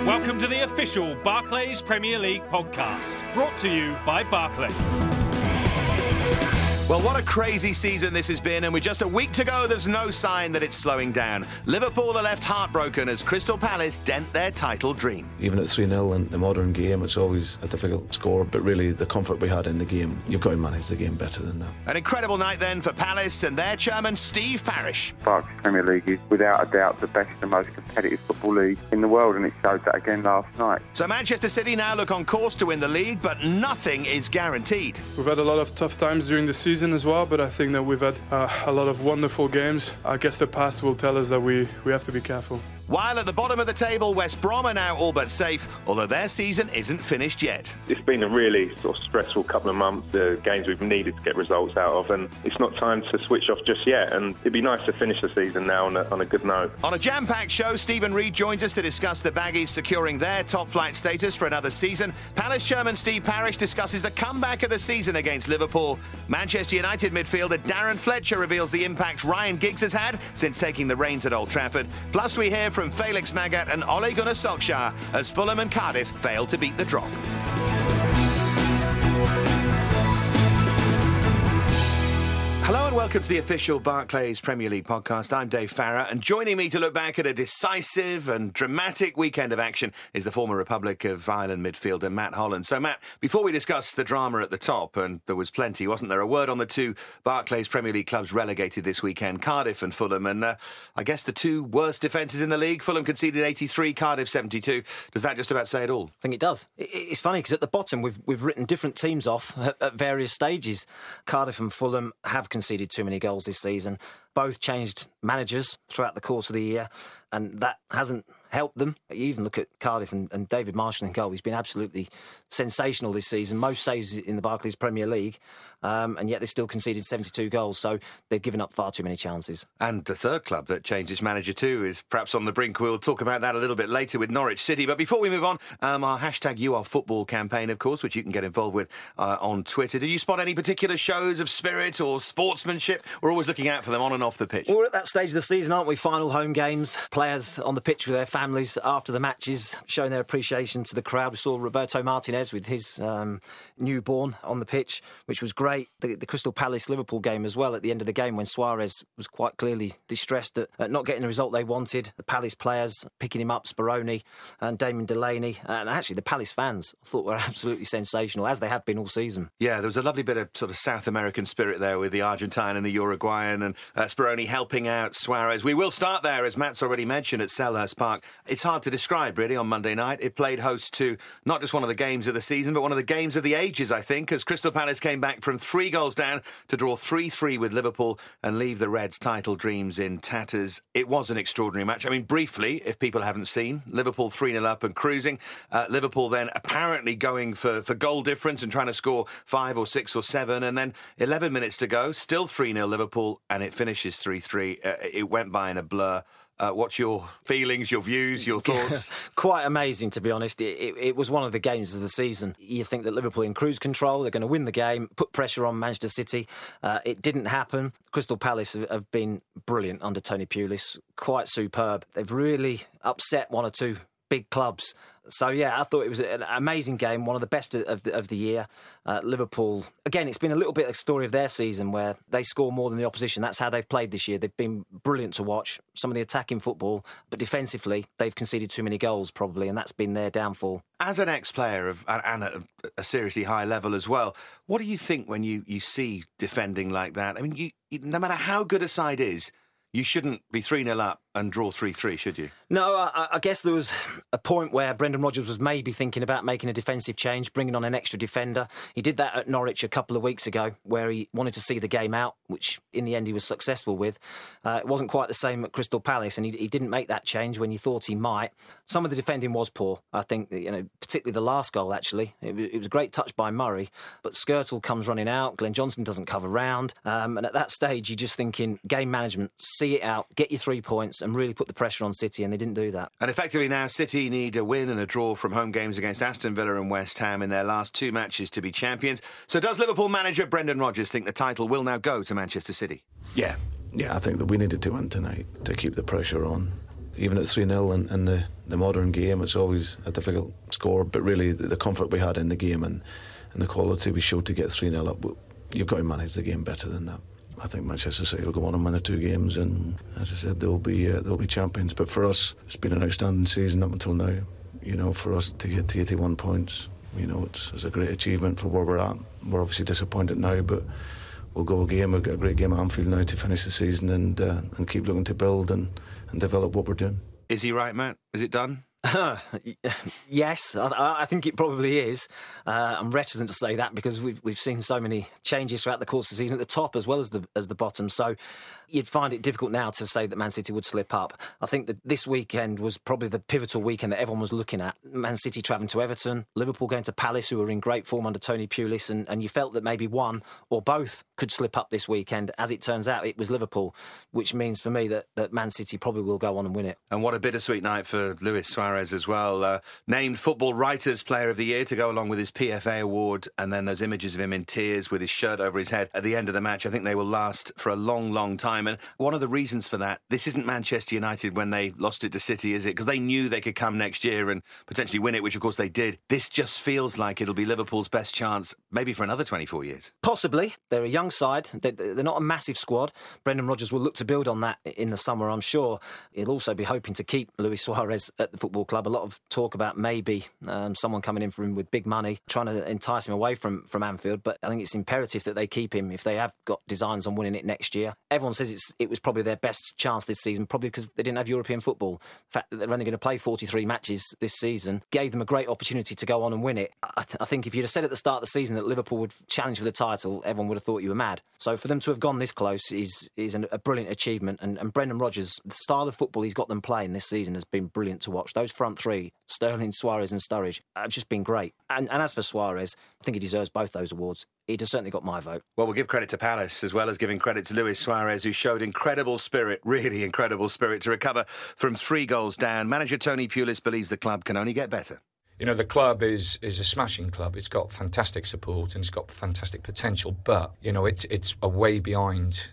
Welcome to the official Barclays Premier League podcast, brought to you by Barclays. Well, what a crazy season this has been, and with just a week to go, there's no sign that it's slowing down. Liverpool are left heartbroken as Crystal Palace dent their title dream. Even at 3-0 in the modern game, it's always a difficult score, but really the comfort we had in the game, you've got to manage the game better than that. An incredible night then for Palace and their chairman, Steve Parish. Barclays Premier League is without a doubt the best and most competitive football league in the world, and it showed that again last night. So Manchester City now look on course to win the league, but nothing is guaranteed. We've had a lot of tough times during the season as well, but I think that we've had a lot of wonderful games. I guess the past will tell us that we have to be careful. While at the bottom of the table, West Brom are now all but safe, although their season isn't finished yet. It's been a really sort of stressful couple of months, the games we've needed to get results out of, and it's not time to switch off just yet, and it'd be nice to finish the season now on a good note. On a jam-packed show, Stephen Reid joins us to discuss the Baggies securing their top-flight status for another season. Palace chairman Steve Parish discusses the comeback of the season against Liverpool. Manchester United midfielder Darren Fletcher reveals the impact Ryan Giggs has had since taking the reins at Old Trafford. Plus, we hear from Felix Magath and Ole Gunnar Solskjaer as Fulham and Cardiff fail to beat the drop. Hello and welcome to the official Barclays Premier League podcast. I'm Dave Farrar, and joining me to look back at a decisive and dramatic weekend of action is the former Republic of Ireland midfielder Matt Holland. So Matt, before we discuss the drama at the top, and there was plenty, wasn't there, a word on the two Barclays Premier League clubs relegated this weekend, Cardiff and Fulham, and I guess the two worst defences in the league. Fulham conceded 83, Cardiff 72. Does that just about say it all? I think it does. It's funny because at the bottom we've written different teams off at various stages. Cardiff and Fulham have conceded too many goals this season. Both changed managers throughout the course of the year, and that hasn't helped them. You even look at Cardiff and David Marshall in goal. He's been absolutely sensational this season. Most saves in the Barclays Premier League, and yet they still conceded 72 goals. So they've given up far too many chances. And the third club that changed its manager too is perhaps on the brink. We'll talk about that a little bit later with Norwich City. But before we move on, our hashtag YouAreFootball campaign, of course, which you can get involved with on Twitter. Did you spot any particular shows of spirit or sportsmanship? We're always looking out for them on and off the pitch. We're at that stage of the season, aren't we? Final home games, players on the pitch with their families after the matches, showing their appreciation to the crowd. We saw Roberto Martinez with his newborn on the pitch, which was great. The Crystal Palace-Liverpool game as well, at the end of the game when Suarez was quite clearly distressed at not getting the result they wanted. The Palace players picking him up, Speroni and Damien Delaney, and actually the Palace fans I thought were absolutely sensational, as they have been all season. Yeah, there was a lovely bit of sort of South American spirit there with the Argentine and the Uruguayan, and Speroni helping out Suarez. We will start there, as Matt's already mentioned, at Selhurst Park. It's hard to describe, really, on Monday night. It played host to not just one of the games of the season, but one of the games of the ages, I think, as Crystal Palace came back from 3 goals down to draw 3-3 with Liverpool and leave the Reds' title dreams in tatters. It was an extraordinary match. I mean, briefly, if people haven't seen, Liverpool 3-0 up and cruising. Liverpool then apparently going for goal difference and trying to score 5 or 6 or 7, and then 11 minutes to go, still 3-0 Liverpool, and it finishes 3-3. It went by in a blur. What's your feelings, your views, your thoughts? Quite amazing, to be honest. It was one of the games of the season. You think that Liverpool in cruise control, they're going to win the game, put pressure on Manchester City. It didn't happen. Crystal Palace have been brilliant under Tony Pulis, quite superb. They've really upset one or two big clubs. So, yeah, I thought it was an amazing game, one of the best of the year. Liverpool, again, it's been a little bit of a story of their season where they score more than the opposition. That's how they've played this year. They've been brilliant to watch, some of the attacking football, but defensively, they've conceded too many goals, probably, and that's been their downfall. As an ex-player and at a seriously high level as well, what do you think when you see defending like that? I mean, no matter how good a side is, you shouldn't be 3-0 up and draw 3-3, should you? No, I guess there was a point where Brendan Rodgers was maybe thinking about making a defensive change, bringing on an extra defender. He did that at Norwich a couple of weeks ago, where he wanted to see the game out, which in the end he was successful with. It wasn't quite the same at Crystal Palace, and he didn't make that change when you thought he might. Some of the defending was poor, I think, particularly the last goal, actually. It was a great touch by Murray, but Skirtle comes running out, Glenn Johnson doesn't cover round, and at that stage you're just thinking, game management, see it out, get your 3 points, and really put the pressure on City, and they didn't do that. And effectively now City need a win and a draw from home games against Aston Villa and West Ham in their last 2 matches to be champions. So does Liverpool manager Brendan Rodgers think the title will now go to Manchester City? Yeah, I think that we needed to win tonight to keep the pressure on. even at 3-0 in the modern game, it's always a difficult score. But really, the comfort we had in the game and the quality we showed to get 3-0 up, you've got to manage the game better than that. I think Manchester City will go on and win the 2 games, and as I said, they'll be champions. But for us, it's been an outstanding season up until now. You know, for us to get to 81 points, you know, it's a great achievement for where we're at. We're obviously disappointed now, but we'll go a game. We've got a great game at Anfield now to finish the season and keep looking to build and develop what we're doing. Is he right, Matt? Is it done? Yes, I think it probably is. I'm reticent to say that because we've seen so many changes throughout the course of the season at the top as well as the bottom. So you'd find it difficult now to say that Man City would slip up. I think that this weekend was probably the pivotal weekend that everyone was looking at. Man City travelling to Everton, Liverpool going to Palace, who were in great form under Tony Pulis, and you felt that maybe one or both could slip up this weekend. As it turns out, it was Liverpool, which means for me that Man City probably will go on and win it. And what a bittersweet night for Luis Suarez as well. Named Football Writers Player of the Year to go along with his PFA award, and then those images of him in tears with his shirt over his head at the end of the match. I think they will last for a long, long time. And one of the reasons for that, this isn't Manchester United when they lost it to City, is it? Because they knew they could come next year and potentially win it, which of course they did. This just feels like it'll be Liverpool's best chance, maybe for another 24 years. Possibly. They're a young side. They're not a massive squad. Brendan Rodgers will look to build on that in the summer, I'm sure. He'll also be hoping to keep Luis Suarez at the football club. A lot of talk about maybe someone coming in for him with big money, trying to entice him away from Anfield. But I think it's imperative that they keep him if they have got designs on winning it next year. Everyone says it was probably their best chance this season, probably because they didn't have European football. The fact that they're only going to play 43 matches this season gave them a great opportunity to go on and win it. I think if you'd have said at the start of the season that Liverpool would challenge for the title, everyone would have thought you were mad. So for them to have gone this close is a brilliant achievement. And Brendan Rodgers, the style of football he's got them playing this season has been brilliant to watch. Those front three, Sterling, Suarez and Sturridge, have just been great. And as for Suarez, I think he deserves both those awards. He'd have certainly got my vote. Well, we'll give credit to Palace as well as giving credit to Luis Suarez, who showed incredible spirit, really incredible spirit, to recover from 3 goals down. Manager Tony Pulis believes the club can only get better. You know, the club is a smashing club. It's got fantastic support and it's got fantastic potential, but, you know, it's a way behind,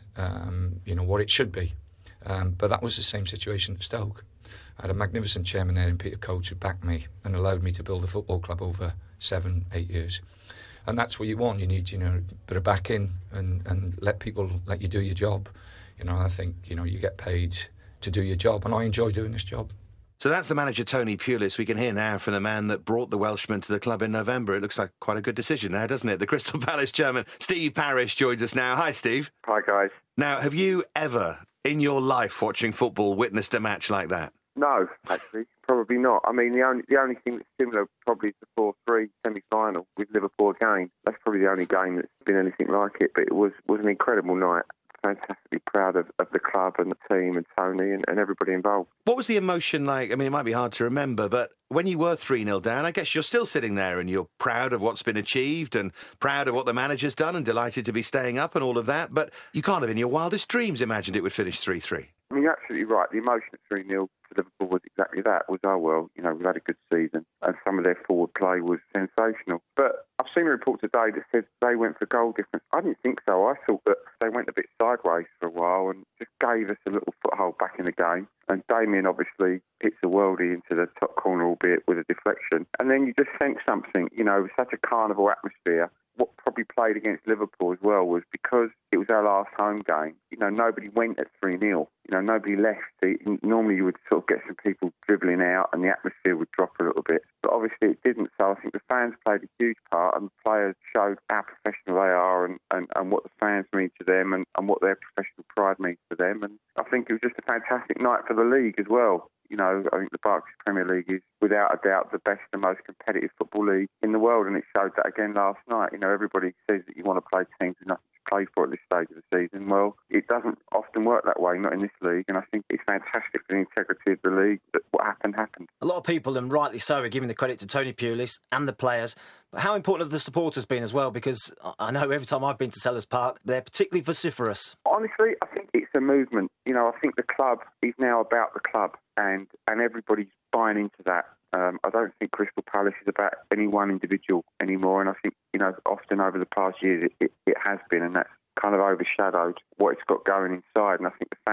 what it should be. But that was the same situation at Stoke. I had a magnificent chairman there in Peter Coates who backed me and allowed me to build a football club over 7-8 years. And that's what you want. You need, a bit of backing and let people let you do your job. I think, you get paid to do your job, and I enjoy doing this job. So that's the manager, Tony Pulis. We can hear now from the man that brought the Welshman to the club in November. It looks like quite a good decision there, doesn't it? The Crystal Palace chairman, Steve Parish, joins us now. Hi, Steve. Hi, guys. Now, have you ever, in your life watching football, witnessed a match like that? No, actually, probably not. I mean, the only thing that's similar probably is the 4-3 semi-final with Liverpool again. That's probably the only game that's been anything like it, but it was an incredible night. Fantastically proud of the club and the team and Tony and everybody involved. What was the emotion like? I mean, it might be hard to remember, but when you were 3-0 down, I guess you're still sitting there and you're proud of what's been achieved and proud of what the manager's done and delighted to be staying up and all of that, but you can't have in your wildest dreams imagined it would finish 3-3. I mean, you're absolutely right. The emotion at 3-0 to Liverpool was exactly that. We've had a good season and some of their forward play was sensational. But I've seen a report today that says they went for goal difference. I didn't think so. I thought that they went a bit sideways for a while and just gave us a little foothold back in the game. And Damien obviously hits a worldie into the top corner, albeit with a deflection. And then you just sense something, it was such a carnival atmosphere. What probably played against Liverpool as well was because it was our last home game, nobody went at 3-0. Nobody left. Normally you would sort of get some people dribbling out and the atmosphere would drop a little bit. But obviously it didn't. So I think the fans played a huge part and the players showed how professional they are and what the fans mean to them and what their professional pride means to them. And I think it was just a fantastic night for the league as well. I think the Barclays Premier League is without a doubt the best and most competitive football league in the world, and it showed that again last night. Everybody says that you want to play teams with nothing to play for at this stage of the season. Well, it doesn't often work that way, not in this league, and I think it's fantastic for the integrity of the league that what happened. A lot of people, and rightly so, are giving the credit to Tony Pulis and the players. But how important have the supporters been as well? Because I know every time I've been to Sellers Park, they're particularly vociferous. Honestly, I think it's a movement. I think the club is now about the club and everybody's buying into that. I don't think Crystal Palace is about any one individual anymore. And I think, often over the past years it has been, and that's kind of overshadowed what it's got going inside. And I think the fans can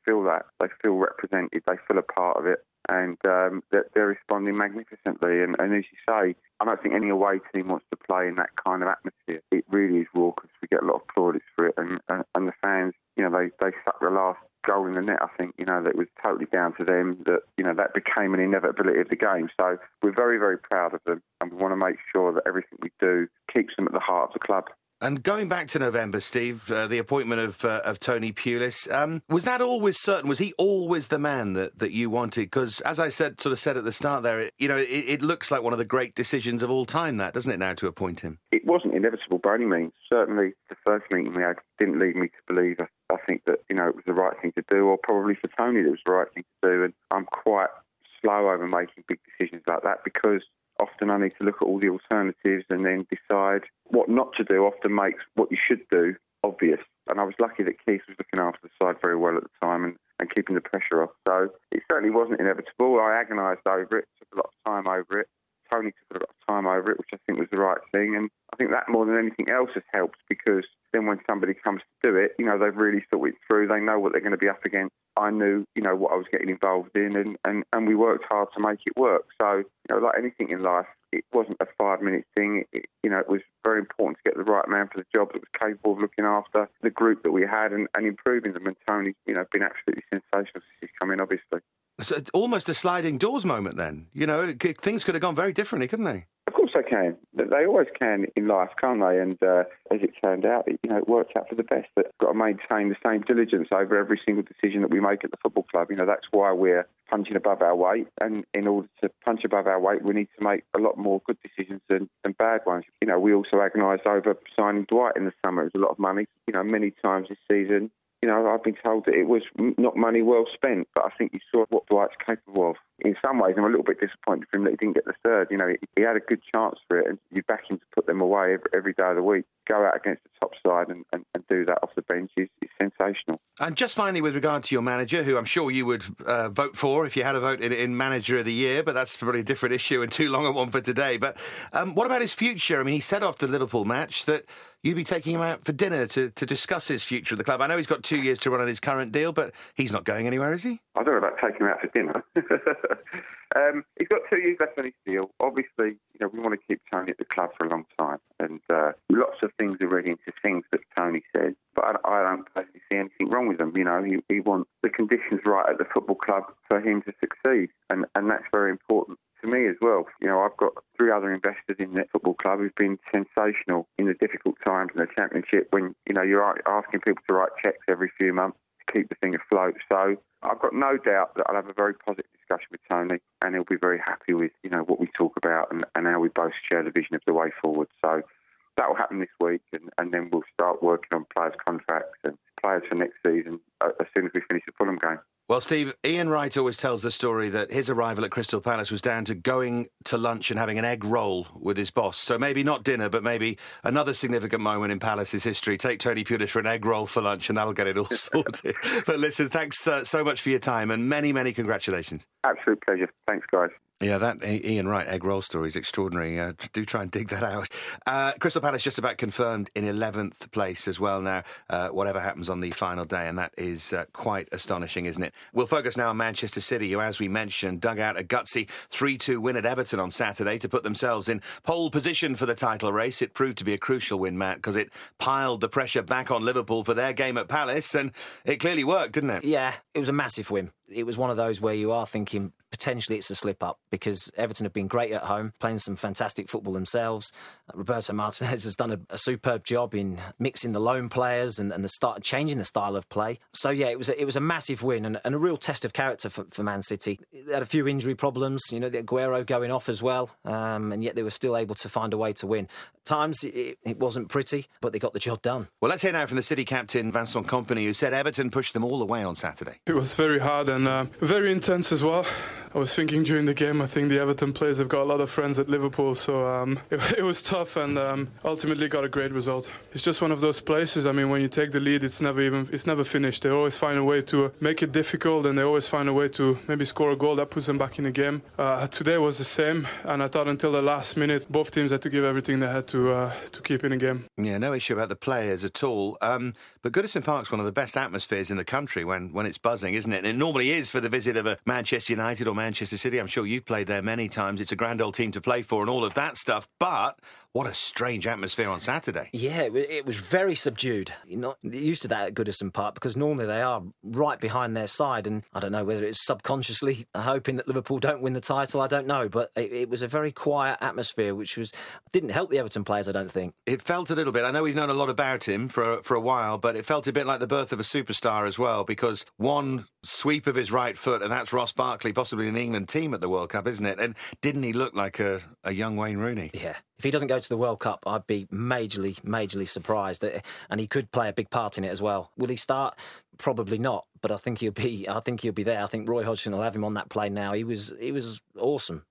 feel that. They feel represented. They feel a part of it. And they're responding magnificently. And as you say, I don't think any away team wants to play in that kind of atmosphere. It really is raucous. We get a lot of plaudits for it. And the fans, they sucked the last goal in the net. I think, that it was totally down to them, that became an inevitability of the game. So we're very, very proud of them. And we want to make sure that everything we do keeps them at the heart of the club. And going back to November, Steve, the appointment of Tony Pulis, was that always certain? Was he always the man that you wanted? Because, as I said at the start there, it looks like one of the great decisions of all time, that, doesn't it, now, to appoint him? It wasn't inevitable by any means. Certainly, the first meeting we had didn't lead me to believe. I think that, it was the right thing to do, or probably for Tony it was the right thing to do. And I'm quite slow over making big decisions like that, because often I need to look at all the alternatives and then decide what not to do. Often makes what you should do obvious. And I was lucky that Keith was looking after the side very well at the time and keeping the pressure off. So it certainly wasn't inevitable. I agonised over it, took a lot of time over it. Tony took a lot of time over it, which I think was the right thing. And I think that more than anything else has helped, because then when somebody comes to do it, they've really thought it through. They know what they're going to be up against. I knew, what I was getting involved in, and we worked hard to make it work. So, like anything in life, it wasn't a 5-minute thing. It was very important to get the right man for the job that was capable of looking after the group that we had and improving them. And Tony's, been absolutely sensational since he's come in, obviously. So almost a sliding doors moment then. Things could have gone very differently, couldn't they? Of course they can. They always can in life, can't they? And as it turned out, it worked out for the best. But got to maintain the same diligence over every single decision that we make at the football club. That's why we're punching above our weight. And in order to punch above our weight, we need to make a lot more good decisions than bad ones. We also agonised over signing Dwight in the summer. It was a lot of money. Many times this season, I've been told that it was not money well spent, but I think you saw what Dwight's capable of. In some ways, I'm a little bit disappointed for him that he didn't get the third. He had a good chance for it, and you back him to put them away every day of the week. Go out against the top side and do that off the bench is sensational. And just finally, with regard to your manager, who I'm sure you would vote for if you had a vote in Manager of the Year, but that's probably a different issue and too long a one for today. But what about his future? I mean, he said after the Liverpool match that you'd be taking him out for dinner to discuss his future at the club. I know he's got 2 years to run on his current deal, but he's not going anywhere, is he? I don't know about taking him out for dinner. He's got 2 years left on his deal. Obviously, we want to keep Tony at the club for a long time. And lots of things are read into things that Tony said. But I don't personally see anything wrong with them. He wants the conditions right at the football club for him to succeed. And that's very important to me as well. I've got 3 other investors in the football club who've been sensational in the difficult times in the Championship when, you're asking people to write cheques every few months to keep the thing afloat. So I've got no doubt that I'll have a very positive discussion with Tony, and he'll be very happy with, what we talk about and how we both share the vision of the way forward. So that will happen this week, and then we'll start working on players' contracts and players for next season as soon as we finish the Fulham game. Well, Steve, Ian Wright always tells the story that his arrival at Crystal Palace was down to going to lunch and having an egg roll with his boss. So maybe not dinner, but maybe another significant moment in Palace's history. Take Tony Pulis for an egg roll for lunch and that'll get it all sorted. But listen, thanks so much for your time and many, many congratulations. Absolute pleasure. Thanks, guys. Yeah, that Ian Wright egg roll story is extraordinary. Do try and dig that out. Crystal Palace just about confirmed in 11th place as well now, whatever happens on the final day, and that is quite astonishing, isn't it? We'll focus now on Manchester City, who, as we mentioned, dug out a gutsy 3-2 win at Everton on Saturday to put themselves in pole position for the title race. It proved to be a crucial win, Matt, because it piled the pressure back on Liverpool for their game at Palace, and it clearly worked, didn't it? Yeah, it was a massive win. It was one of those where you are thinking potentially it's a slip-up because Everton have been great at home, playing some fantastic football themselves. Roberto Martinez has done a superb job in mixing the lone players and changing the style of play. So, yeah, it was a massive win and a real test of character for Man City. They had a few injury problems, the Aguero going off as well, and yet they were still able to find a way to win. At times, it wasn't pretty, but they got the job done. Well, let's hear now from the City captain, Vincent Kompany, who said Everton pushed them all the way on Saturday. It was very hard and very intense as well. I was thinking during the game, I think the Everton players have got a lot of friends at Liverpool, so it was tough, and ultimately got a great result. It's just one of those places. I mean, when you take the lead, it's never finished. They always find a way to make it difficult, and they always find a way to maybe score a goal that puts them back in the game. Today was the same, and I thought until the last minute, both teams had to give everything they had to keep in the game. Yeah, no issue about the players at all. But Goodison Park's one of the best atmospheres in the country when it's buzzing, isn't it? And it normally is for the visit of a Manchester United or Manchester City. I'm sure you've played there many times. It's a grand old team to play for and all of that stuff. But what a strange atmosphere on Saturday. Yeah, it was very subdued. You're not used to that at Goodison Park because normally they are right behind their side, and I don't know whether it's subconsciously hoping that Liverpool don't win the title, I don't know, but it was a very quiet atmosphere which didn't help the Everton players, I don't think. It felt a little bit, I know we've known a lot about him for a while, but it felt a bit like the birth of a superstar as well, because one sweep of his right foot, and that's Ross Barkley, possibly in the England team at the World Cup, isn't it? And didn't he look like a young Wayne Rooney? Yeah. If he doesn't go to the World Cup, I'd be majorly surprised. And he could play a big part in it as well. Will he start? Probably not, but I think he'll be there. I think Roy Hodgson will have him on that plane now. He was awesome.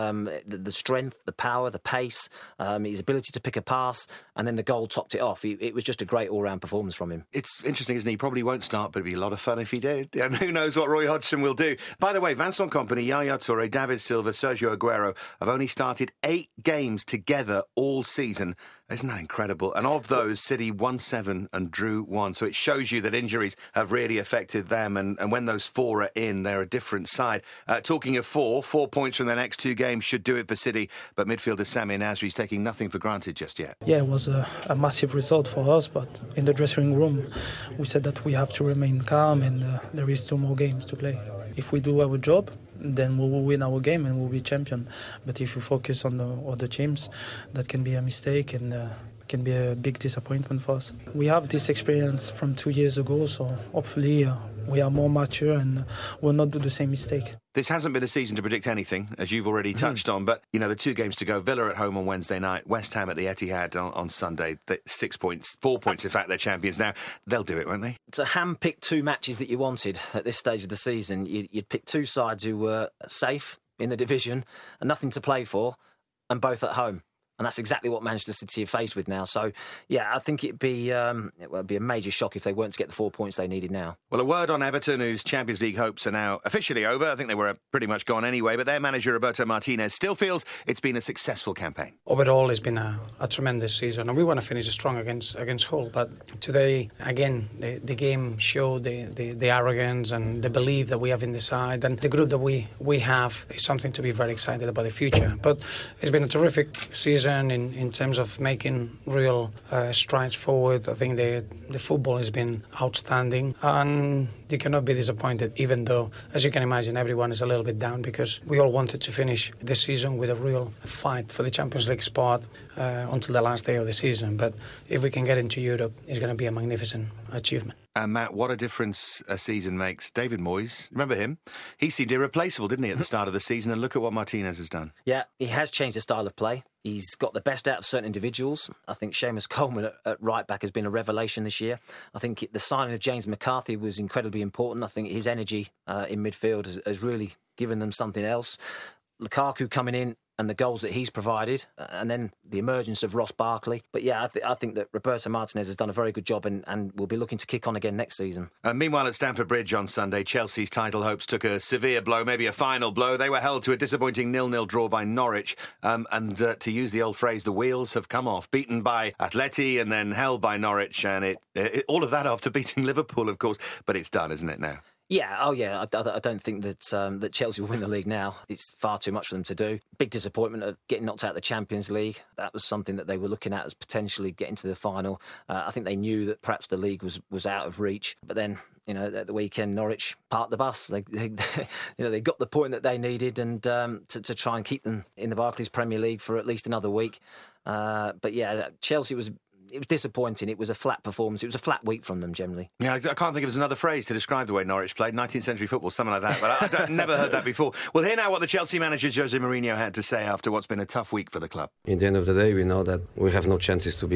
The strength, the power, the pace, his ability to pick a pass, and then the goal topped it off. It was just a great all-round performance from him. It's interesting, isn't it? He probably won't start, but it'd be a lot of fun if he did. And who knows what Roy Hodgson will do. By the way, Vincent Kompany, Yaya Touré, David Silva, Sergio Aguero have only started 8 games together all season. Isn't that incredible? And of those, City won 7 and drew 1. So it shows you that injuries have really affected them. And when those 4 are in, they're a different side. Talking of 4 points from their next 2 games should do it for City. But midfielder Sami Nasri is taking nothing for granted just yet. Yeah, it was a massive result for us. But in the dressing room, we said that we have to remain calm and there is 2 more games to play. If we do our job, then we will win our game and we'll be champion. But if you focus on the other teams, that can be a mistake and can be a big disappointment for us. We have this experience from 2 years ago, so hopefully we are more mature and will not do the same mistake. This hasn't been a season to predict anything, as you've already touched on, but, you know, the 2 games to go. Villa at home on Wednesday night, West Ham at the Etihad on Sunday. 6 points, 4 points, in fact, they're champions now. They'll do it, won't they? To hand-pick 2 matches that you wanted at this stage of the season, you'd pick 2 sides who were safe in the division and nothing to play for, and both at home. And that's exactly what Manchester City are faced with now. So, yeah, I think it'd be a major shock if they weren't to get the 4 points they needed now. Well, a word on Everton, whose Champions League hopes are now officially over. I think they were pretty much gone anyway, but their manager, Roberto Martinez, still feels it's been a successful campaign. Overall, it's been a tremendous season, and we want to finish strong against Hull. But today, again, the game showed the arrogance and the belief that we have in the side, and the group that we have is something to be very excited about the future. But it's been a terrific season in terms of making real strides forward. I think the football has been outstanding, and you cannot be disappointed, even though, as you can imagine, everyone is a little bit down because we all wanted to finish the season with a real fight for the Champions League spot until the last day of the season. But if we can get into Europe, it's going to be a magnificent achievement. And Matt, what a difference a season makes. David Moyes, remember him? He seemed irreplaceable, didn't he, at the start of the season? And look at what Martinez has done. Yeah, he has changed the style of play. He's got the best out of certain individuals. I think Seamus Coleman at right back has been a revelation this year. I think the signing of James McCarthy was incredibly important. I think his energy in midfield has really given them something else. Lukaku coming in and the goals that he's provided, and then the emergence of Ross Barkley. But yeah, I think that Roberto Martinez has done a very good job and will be looking to kick on again next season. Meanwhile, at Stamford Bridge on Sunday, Chelsea's title hopes took a severe blow, maybe a final blow. They were held to a disappointing 0-0 draw by Norwich. And to use the old phrase, the wheels have come off. Beaten by Atleti and then held by Norwich. And all of that after beating Liverpool, of course. But it's done, isn't it, now? Yeah, I don't think that Chelsea will win the league now. It's far too much for them to do. Big disappointment of getting knocked out of the Champions League. That was something that they were looking at as potentially getting to the final. I think they knew that perhaps the league was out of reach. But then, you know, at the weekend, Norwich parked the bus. They got the point that they needed, and to try and keep them in the Barclays Premier League for at least another week. But yeah, Chelsea was disappointing. It was a flat performance. It was a flat week from them, generally. Yeah, I can't think of another phrase to describe the way Norwich played. 19th century football, something like that. But I've never heard that before. We'll hear now what the Chelsea manager, Jose Mourinho, had to say after what's been a tough week for the club. In the end of the day, we know that we have no chances to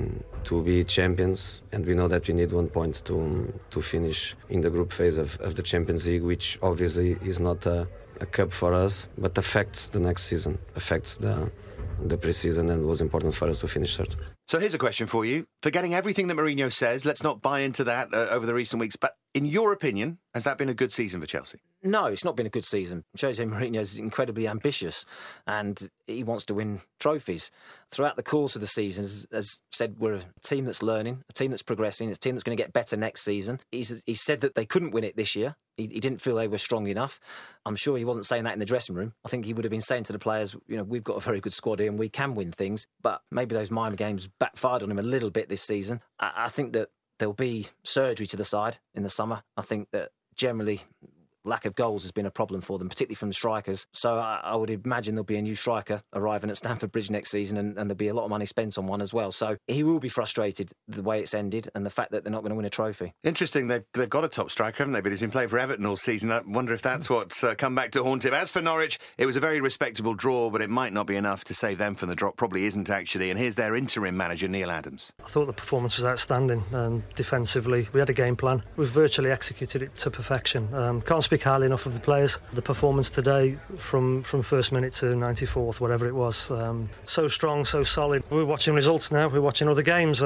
be champions, and we know that we need 1 point to finish in the group phase of the Champions League, which obviously is not a a cup for us, but affects the next season, affects the pre-season, and it was important for us to finish third. So here's a question for you. Forgetting everything that Mourinho says, let's not buy into that over the recent weeks, but in your opinion, has that been a good season for Chelsea? No, it's not been a good season. Jose Mourinho is incredibly ambitious and he wants to win trophies. Throughout the course of the season, as said, we're a team that's learning, a team that's progressing, a team that's going to get better next season. He said that they couldn't win it this year. He didn't feel they were strong enough. I'm sure he wasn't saying that in the dressing room. I think he would have been saying to the players, we've got a very good squad here and we can win things. But maybe those minor games backfired on him a little bit this season. I think that there'll be surgery to the side in the summer. I think that generally lack of goals has been a problem for them, particularly from strikers. So I would imagine there'll be a new striker arriving at Stamford Bridge next season and there'll be a lot of money spent on one as well. So he will be frustrated the way it's ended and the fact that they're not going to win a trophy. Interesting, they've got a top striker, haven't they? But he's been playing for Everton all season. I wonder if that's what's come back to haunt him. As for Norwich, it was a very respectable draw, but it might not be enough to save them from the drop. Probably isn't, actually. And here's their interim manager, Neil Adams. I thought the performance was outstanding. Defensively, we had a game plan. We've virtually executed it to perfection. Can't speak highly enough of the players. The performance today from first minute to 94th, whatever it was, so strong, so solid. We're watching results now. We're watching other games.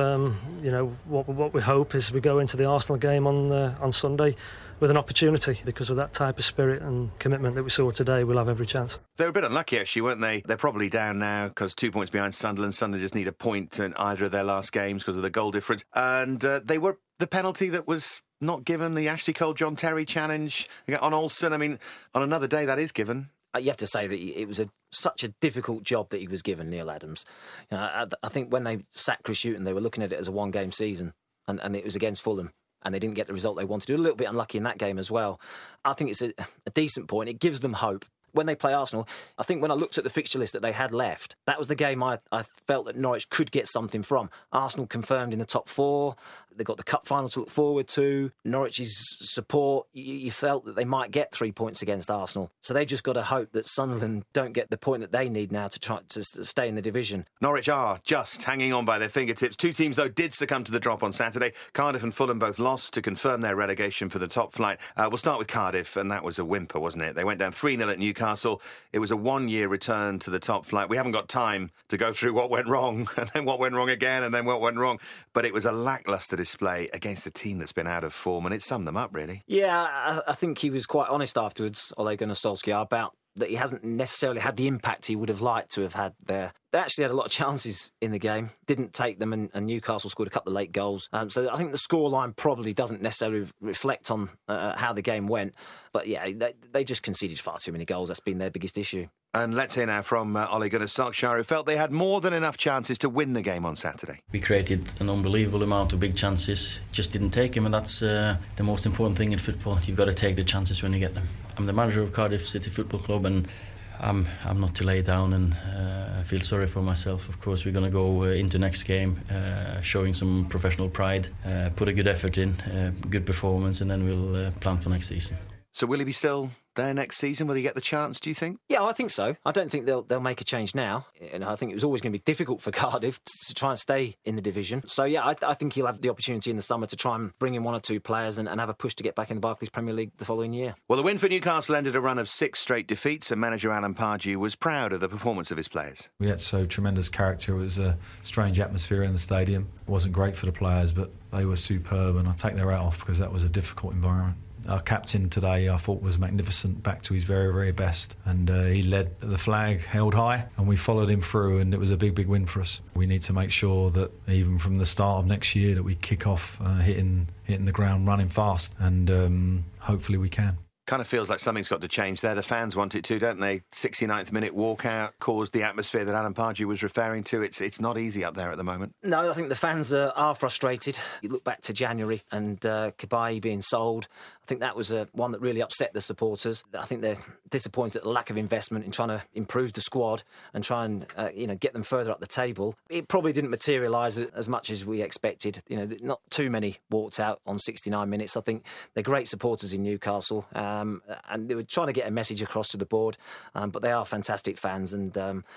What we hope is we go into the Arsenal game on Sunday with an opportunity, because with that type of spirit and commitment that we saw today, we'll have every chance. They were a bit unlucky, actually, weren't they? They're probably down now because 2 points behind Sunderland. Sunderland just need a point in either of their last games because of the goal difference. And they were the penalty that was not given, the Ashley Cole, John Terry challenge on Olsen. I mean, on another day, that is given. You have to say that it was such a difficult job that he was given, Neil Adams. I think when they sacked Chris Hughton, they were looking at it as a one-game season, and it was against Fulham, and they didn't get the result they wanted. They were a little bit unlucky in that game as well. I think it's a decent point. It gives them hope. When they play Arsenal, I think when I looked at the fixture list that they had left, that was the game I felt that Norwich could get something from. Arsenal confirmed in the top four. They've got the cup final to look forward to. Norwich's support, you felt that they might get 3 points against Arsenal. So they've just got to hope that Sunderland don't get the point that they need now to try to stay in the division. Norwich are just hanging on by their fingertips. Two teams, though, did succumb to the drop on Saturday. Cardiff and Fulham both lost to confirm their relegation for the top flight. We'll start with Cardiff, and that was a whimper, wasn't it? They went down 3-0 at Newcastle. It was a one-year return to the top flight. We haven't got time to go through what went wrong, and then what went wrong again, and then what went wrong. But it was a lacklustre display against a team that's been out of form, and it summed them up, really. Yeah, I think he was quite honest afterwards, Ole Gunnar Solskjaer, about that he hasn't necessarily had the impact he would have liked to have had there. They actually had a lot of chances in the game, didn't take them, and Newcastle scored a couple of late goals. So I think the scoreline probably doesn't necessarily reflect on how the game went. But yeah, they just conceded far too many goals. That's been their biggest issue. And let's hear now from Ole Gunnar Solskjaer, who felt they had more than enough chances to win the game on Saturday. We created an unbelievable amount of big chances, just didn't take them, and that's the most important thing in football. You've got to take the chances when you get them. I'm the manager of Cardiff City Football Club, and I'm not to lay down and feel sorry for myself. Of course, we're going to go into next game showing some professional pride, put a good effort in, good performance, and then we'll plan for next season. So will he be still there next season? Will he get the chance, do you think? Yeah, I think so. I don't think they'll make a change now. And I think it was always going to be difficult for Cardiff to try and stay in the division. So yeah, I think he'll have the opportunity in the summer to try and bring in one or two players and have a push to get back in the Barclays Premier League the following year. Well, the win for Newcastle ended a run of 6 straight defeats, and manager Alan Pardew was proud of the performance of his players. We had so tremendous character. It was a strange atmosphere in the stadium. It wasn't great for the players, but they were superb, and I take their hat off because that was a difficult environment. Our captain today, I thought, was magnificent, back to his very, very best. And he led the flag held high, and we followed him through, and it was a big, big win for us. We need to make sure that even from the start of next year that we kick off hitting the ground running fast, and hopefully we can. Kind of feels like something's got to change there. The fans want it too, don't they? 69th minute walkout caused the atmosphere that Alan Pardew was referring to. It's not easy up there at the moment. No, I think the fans are frustrated. You look back to January and Cabaye being sold. I think that was one that really upset the supporters. I think they're disappointed at the lack of investment in trying to improve the squad and try and get them further up the table. It probably didn't materialise as much as we expected. Not too many walked out on 69 minutes. I think they're great supporters in Newcastle, and they were trying to get a message across to the board. But they are fantastic fans, and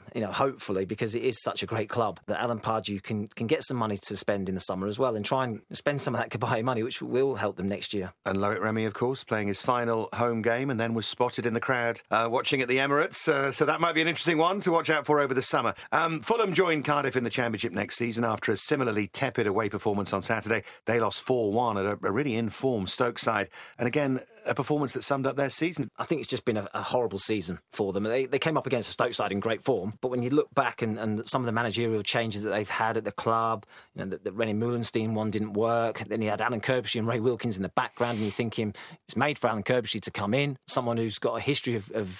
hopefully, because it is such a great club, that Alan Pardew can get some money to spend in the summer as well and try and spend some of that Cabaye money, which will help them next year. And Loic Remy, of course, playing his final home game and then was spotted in the crowd watching at the Emirates. So that might be an interesting one to watch out for over the summer. Fulham joined Cardiff in the Championship next season after a similarly tepid away performance on Saturday. They lost 4-1 at a really in-form Stoke side. And again, a performance that summed up their season. I think it's just been a horrible season for them. They came up against a Stoke side in great form, but when you look back and some of the managerial changes that they've had at the club, the René Meulenstein one didn't work. Then you had Alan Kirbishy and Ray Wilkins in the background, and you're thinking it's made for Alan Kirbishy to come in, someone who's got a history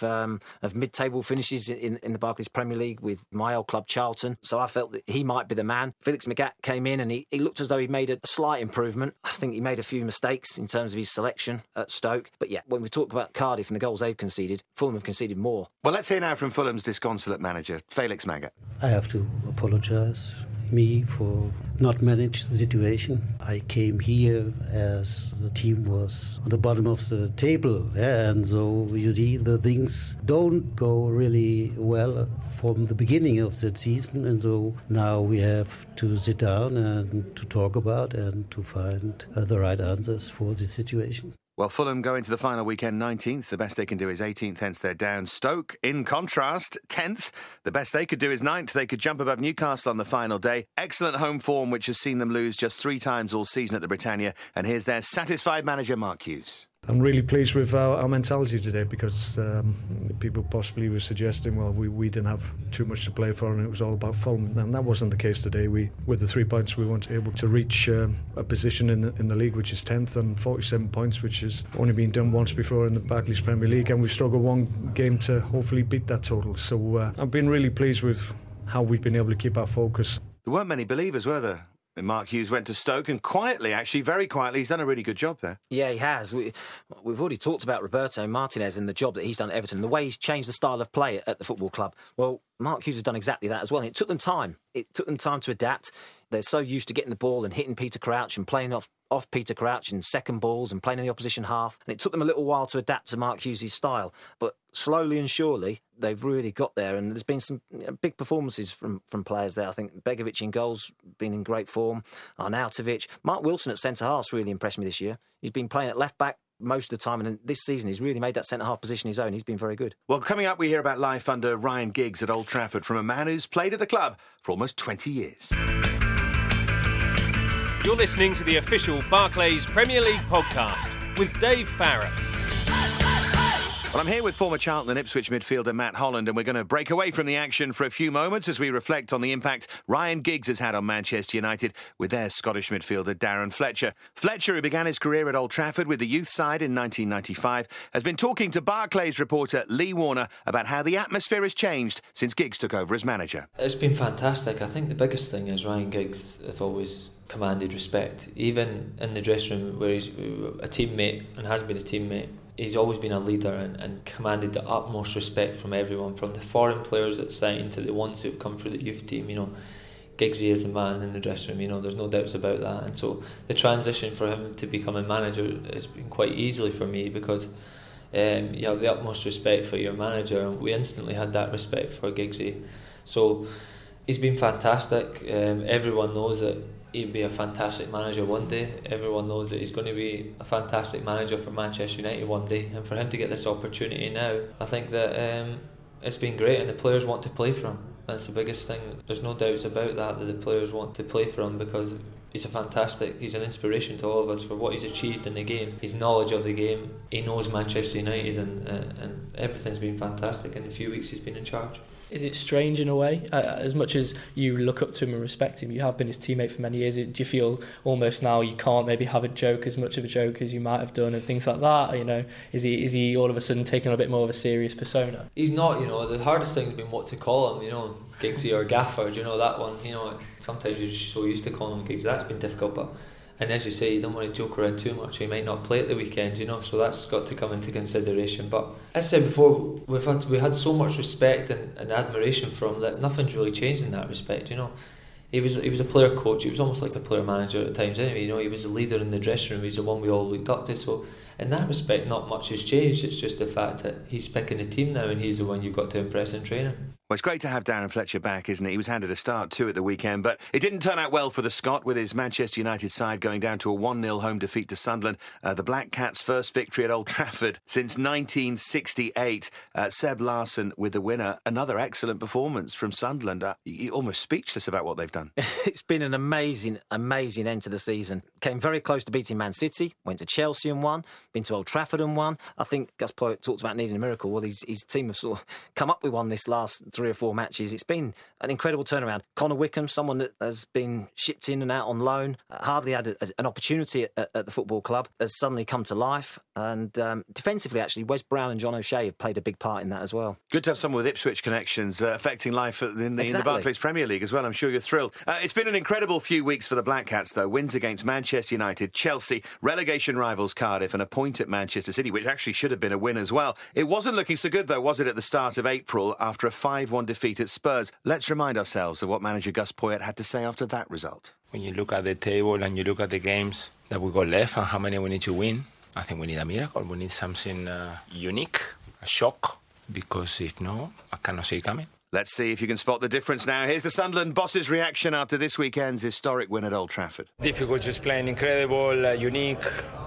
of mid-table finishes in the Barclays Premier League with my old club Charlton. So I felt that he might be the man. Felix Magath came in and he looked as though he made a slight improvement. I think he made a few mistakes in terms of his selection at Stoke. But yeah, when we talk about Cardiff and the goals they've conceded, Fulham have conceded more. Well, let's hear now from Fulham's disconsolate manager, Felix Magath. I have to apologise for not managing the situation. I came here as the team was on the bottom of the table, and so you see the things don't go really well from the beginning of the season, and so now we have to sit down and to talk about and to find the right answers for the situation. Well, Fulham go into the final weekend 19th. The best they can do is 18th, hence they're down. Stoke, in contrast, 10th. The best they could do is 9th. They could jump above Newcastle on the final day. Excellent home form, which has seen them lose just 3 times all season at the Britannia. And here's their satisfied manager, Mark Hughes. I'm really pleased with our mentality today, because people possibly were suggesting, well, we didn't have too much to play for and it was all about Fulham. And that wasn't the case today. With the 3 points, we weren't able to reach a position in the league, which is 10th, and 47 points, which has only been done once before in the Barclays Premier League. And we've struggled one game to hopefully beat that total. So I've been really pleased with how we've been able to keep our focus. There weren't many believers, were there? Mark Hughes went to Stoke and quietly, actually, very quietly, he's done a really good job there. Yeah, he has. We've already talked about Roberto Martinez and the job that he's done at Everton, the way he's changed the style of play at the football club. Well, Mark Hughes has done exactly that as well. And it took them time. It took them time to adapt. They're so used to getting the ball and hitting Peter Crouch and playing off Peter Crouch and second balls and playing in the opposition half. And it took them a little while to adapt to Mark Hughes' style. But slowly and surely, they've really got there. And there's been some big performances from players there. I think Begovic in goals, been in great form. Arnautovic. Mark Wilson at centre-half's really impressed me this year. He's been playing at left-back most of the time, and this season he's really made that centre-half position his own. He's been very good. Well, coming up, we hear about life under Ryan Giggs at Old Trafford from a man who's played at the club for almost 20 years. You're listening to the official Barclays Premier League podcast with Dave Farrell. Well, I'm here with former Charlton and Ipswich midfielder Matt Holland, and we're going to break away from the action for a few moments as we reflect on the impact Ryan Giggs has had on Manchester United with their Scottish midfielder Darren Fletcher. Fletcher, who began his career at Old Trafford with the youth side in 1995, has been talking to Barclays reporter Lee Warner about how the atmosphere has changed since Giggs took over as manager. It's been fantastic. I think the biggest thing is Ryan Giggs has always commanded respect, even in the dressing room where he's a teammate and has been a teammate. He's always been a leader and commanded the utmost respect from everyone, from the foreign players that signed to the ones who've come through the youth team. Giggsy is the man in the dressing room, there's no doubts about that. And so the transition for him to becoming manager has been quite easily for me, because you have the utmost respect for your manager, and we instantly had that respect for Giggsy. So he's been fantastic. Everyone knows that he'll be a fantastic manager one day. Everyone knows that he's going to be a fantastic manager for Manchester United one day, and for him to get this opportunity now, I think that it's been great, and the players want to play for him. That's the biggest thing. There's no doubts about that the players want to play for him, because he's an inspiration to all of us for what he's achieved in the game, his knowledge of the game. He knows Manchester United, and everything's been fantastic in the few weeks he's been in charge. Is it strange in a way? As much as you look up to him and respect him, you have been his teammate for many years. Do you feel almost now you can't maybe have a joke, as much of a joke as you might have done, and things like that? Is he all of a sudden taking a bit more of a serious persona? He's not. The hardest thing has been what to call him. Giggsy or Gaffer. That one. Sometimes you're just so used to calling him Giggs. That's been difficult, but. And as you say, you don't want to joke around too much. He might not play at the weekend, so that's got to come into consideration. But as I said before, we had so much respect and admiration for him that nothing's really changed in that respect. He was a player coach. He was almost like a player manager at times. Anyway, he was a leader in the dressing room. He's the one we all looked up to. So in that respect, not much has changed. It's just the fact that he's picking the team now, and he's the one you've got to impress in training. Well, it's great to have Darren Fletcher back, isn't it? He was handed a start too at the weekend, but it didn't turn out well for the Scot, with his Manchester United side going down to a 1-0 home defeat to Sunderland. The Black Cats' first victory at Old Trafford since 1968. Seb Larsson with the winner. Another excellent performance from Sunderland. You're almost speechless about what they've done. It's been an amazing end to the season. Came very close to beating Man City, went to Chelsea and won, been to Old Trafford and won. I think Gus Poyet talked about needing a miracle. Well, his team have sort of come up with one this last 3 or 4 matches. It's been an incredible turnaround. Connor Wickham, someone that has been shipped in and out on loan, hardly had an opportunity at the football club, has suddenly come to life. And defensively, actually, Wes Brown and John O'Shea have played a big part in that as well. Good to have someone with Ipswich connections affecting life in the Barclays Premier League as well. I'm sure you're thrilled. It's been an incredible few weeks for the Black Cats, though. Wins against Manchester United, Chelsea, relegation rivals Cardiff, and a point at Manchester City, which actually should have been a win as well. It wasn't looking so good, though, was it, at the start of April after a 5-1 defeat at Spurs? Let's remind ourselves of what manager Gus Poyet had to say after that result. When you look at the table and you look at the games that we got left and how many we need to win, I think we need a miracle. We need something unique, a shock, because if no, I cannot see it coming. Let's see if you can spot the difference now. Here's the Sunderland boss's reaction after this weekend's historic win at Old Trafford. Difficult, just playing incredible, unique,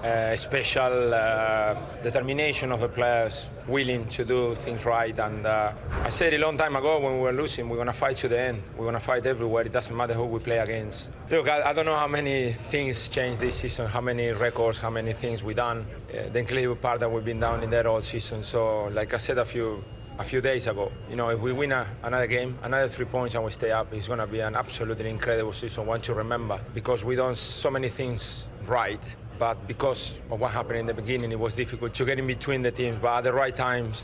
special determination of the players, willing to do things right. And I said a long time ago when we were losing, we're going to fight to the end. We're going to fight everywhere. It doesn't matter who we play against. Look, I don't know how many things changed this season, how many records, how many things we've done. The incredible part that we've been down in there all season. So, like I said a few days ago, if we win another game, another 3 points and we stay up, it's going to be an absolutely incredible season, one to remember, because we've done so many things right, but because of what happened in the beginning, it was difficult to get in between the teams, but at the right times,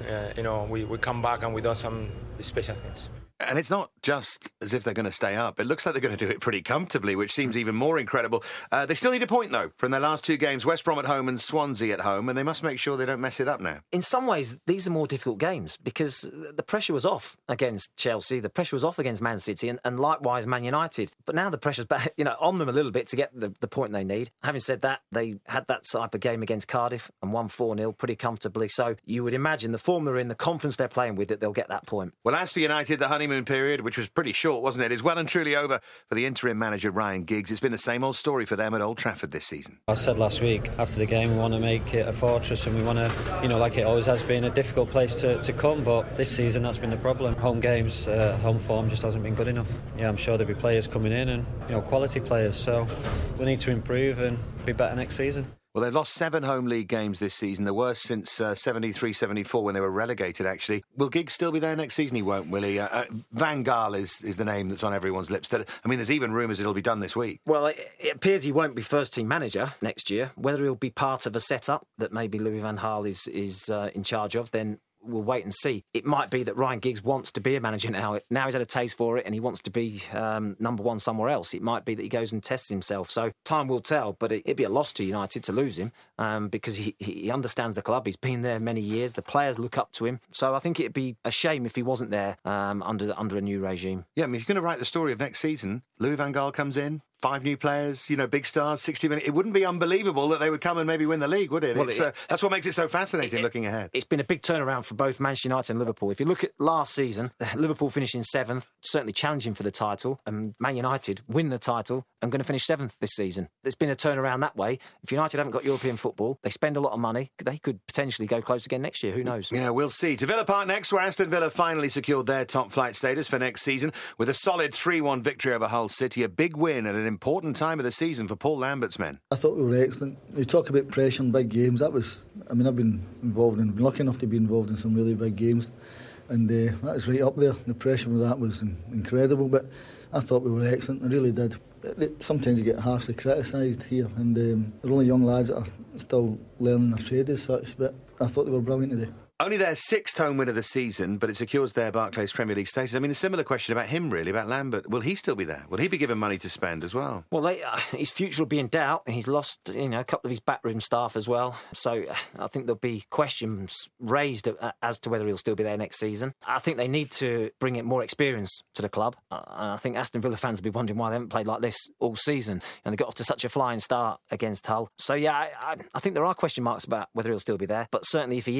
we come back and we've done some special things. And it's not just as if they're going to stay up. It looks like they're going to do it pretty comfortably, which seems even more incredible. They still need a point, though, from their last 2 games, West Brom at home and Swansea at home, and they must make sure they don't mess it up now. In some ways, these are more difficult games because the pressure was off against Chelsea, the pressure was off against Man City, and likewise Man United. But now the pressure's back, on them a little bit to get the point they need. Having said that, they had that type of game against Cardiff and won 4-0 pretty comfortably. So you would imagine the form they're in, the confidence they're playing with, that they'll get that point. Well, as for United, the honeymoon period, which was pretty short, wasn't it, is well and truly over for the interim manager Ryan Giggs. It's been the same old story for them at Old Trafford this season. I said last week, after the game, we want to make it a fortress and we want to, like it always has been, a difficult place to come, but this season that's been the problem. Home games, home form just hasn't been good enough. Yeah, I'm sure there'll be players coming in and, quality players, so we need to improve and be better next season. Well, they've lost 7 home league games this season, the worst since 73-74 when they were relegated, actually. Will Giggs still be there next season? He won't, will he? Van Gaal is the name that's on everyone's lips. There's even rumours it'll be done this week. Well, it appears he won't be first-team manager next year. Whether he'll be part of a setup that maybe Louis van Gaal is in charge of, then we'll wait and see. It might be that Ryan Giggs wants to be a manager now. Now he's had a taste for it and he wants to be number one somewhere else. It might be that he goes and tests himself. So time will tell, but it'd be a loss to United to lose him because he understands the club. He's been there many years. The players look up to him. So I think it'd be a shame if he wasn't there under a new regime. Yeah, if you're going to write the story of next season, Louis van Gaal comes in, 5 new players, big stars, 60 minutes. It wouldn't be unbelievable that they would come and maybe win the league, would it? Well, that's what makes it so fascinating looking ahead. It's been a big turnaround for both Manchester United and Liverpool. If you look at last season, Liverpool finishing 7th, certainly challenging for the title, and Man United win the title and going to finish 7th this season. There's been a turnaround that way. If United haven't got European football, they spend a lot of money. They could potentially go close again next year. Who knows? Yeah, we'll see. To Villa Park next, where Aston Villa finally secured their top flight status for next season with a solid 3-1 victory over Hull City. A big win at an important time of the season for Paul Lambert's men. I thought we were excellent. We talk about pressure in big games. I've been lucky enough to be involved in some really big games, and that was right up there. The pressure with that was incredible, but I thought we were excellent. I really did. Sometimes you get harshly criticised here, and they're only young lads that are still learning their trade as such, but I thought they were brilliant today. Only their 6th home win of the season, but it secures their Barclays Premier League status. A similar question about him, really, about Lambert. Will he still be there? Will he be given money to spend as well? Well, his future will be in doubt. He's lost, a couple of his backroom staff as well. So I think there'll be questions raised as to whether he'll still be there next season. I think they need to bring in more experience to the club. I think Aston Villa fans will be wondering why they haven't played like this all season. And they got off to such a flying start against Hull. So, yeah, I think there are question marks about whether he'll still be there. But certainly if he is,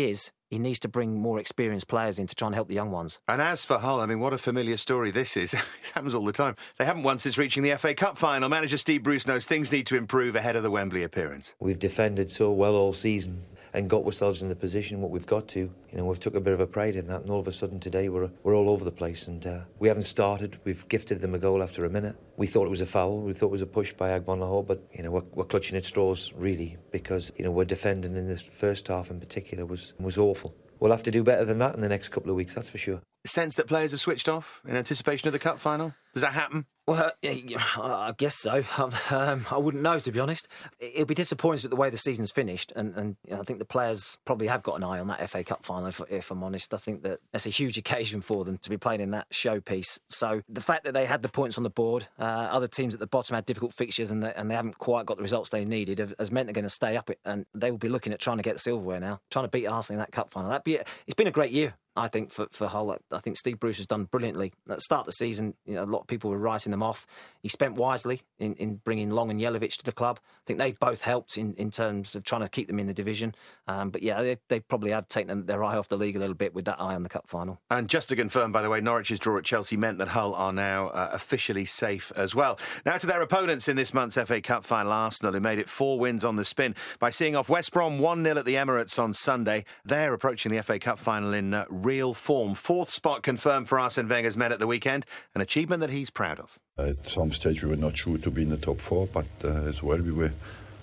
he needs to bring more experienced players in to try and help the young ones. And as for Hull, I mean, what a familiar story this is. It happens all the time. They haven't won since reaching the FA Cup final. Manager Steve Bruce knows things need to improve ahead of the Wembley appearance. We've defended so well all season and got ourselves in the position what we've got to. We've took a bit of a pride in that, and all of a sudden today we're all over the place, and we haven't started. We've gifted them a goal after a minute. We thought it was a foul. We thought it was a push by Agbonlahor, but we're clutching at straws really, because we're defending in this first half in particular was awful. We'll have to do better than that in the next couple of weeks, that's for sure. Sense that players are switched off in anticipation of the cup final? Does that happen? Well, I guess so. I wouldn't know, to be honest. It'll be disappointing at the way the season's finished, and I think the players probably have got an eye on that FA Cup final, if I'm honest. I think that that's a huge occasion for them to be playing in that showpiece. So the fact that they had the points on the board, other teams at the bottom had difficult fixtures and they haven't quite got the results they needed, has meant they're going to stay up, and they will be looking at trying to get silverware now, trying to beat Arsenal in that cup final. It's been a great year, I think, for Hull. I think Steve Bruce has done brilliantly. At the start of the season, a lot of people were writing them off. He spent wisely in bringing Long and Jelavic to the club. I think they've both helped in terms of trying to keep them in the division. But yeah, they probably have taken their eye off the league a little bit with that eye on the cup final. And just to confirm, by the way, Norwich's draw at Chelsea meant that Hull are now officially safe as well. Now to their opponents in this month's FA Cup final, Arsenal, who made it 4 wins on the spin by seeing off West Brom 1-0 at the Emirates on Sunday. They're approaching the FA Cup final in real form. 4th spot confirmed for Arsene Wenger's men at the weekend, an achievement that he's proud of. At some stage we were not sure to be in the top 4, but as well we were